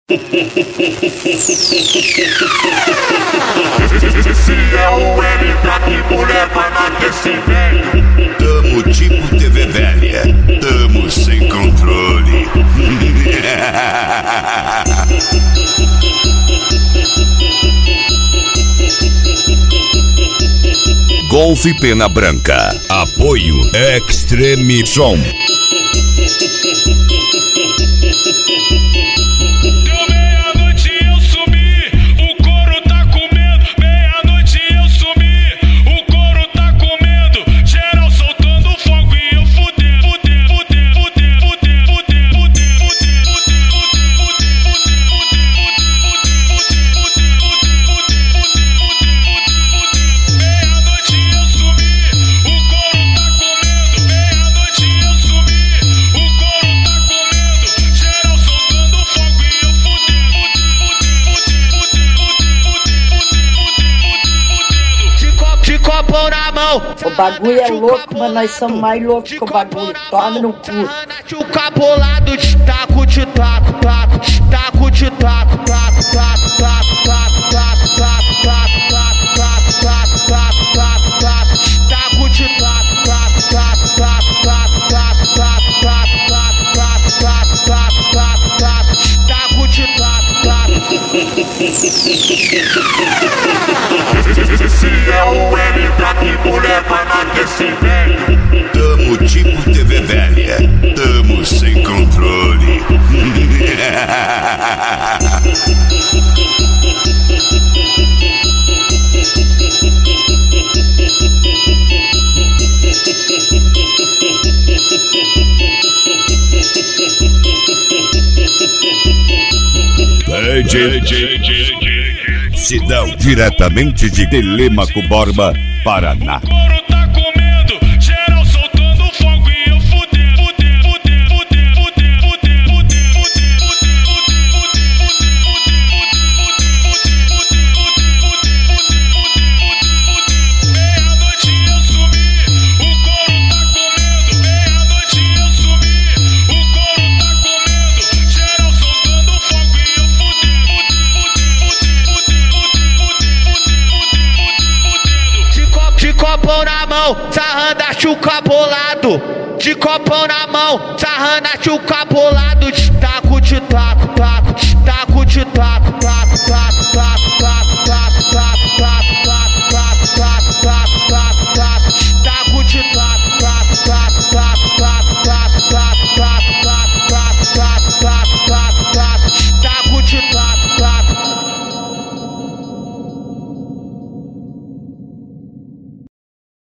Esse é o L pra que mulher vai na aquecimento. Tamo tipo TV velha, tamo sem controle. Golf Pena Branca, apoio Extreme Som. Na mão. O bagulho é louco, mas nós somos mais loucos que o bagulho. Tome no cu. O capolado te taco, te taco, taco, te taco, te taco, taco, taco, taco, taco, taco, taco, taco, taco, taco, taco, taco, taco, taco, te taco, te taco, taco, taco, taco, taco, taco, taco, taco, taco, taco, taco, taco, taco, te taco, te taco, taco. Esse é o L pra que mulher vai na aquecimento. Tamo tipo TV velha, tamo sem controle. Sidão, diretamente de Telêmaco Borba, Paraná. Copão na mão, sarrando o capolado. De copão na mão, sarrando o capolado. De taco, te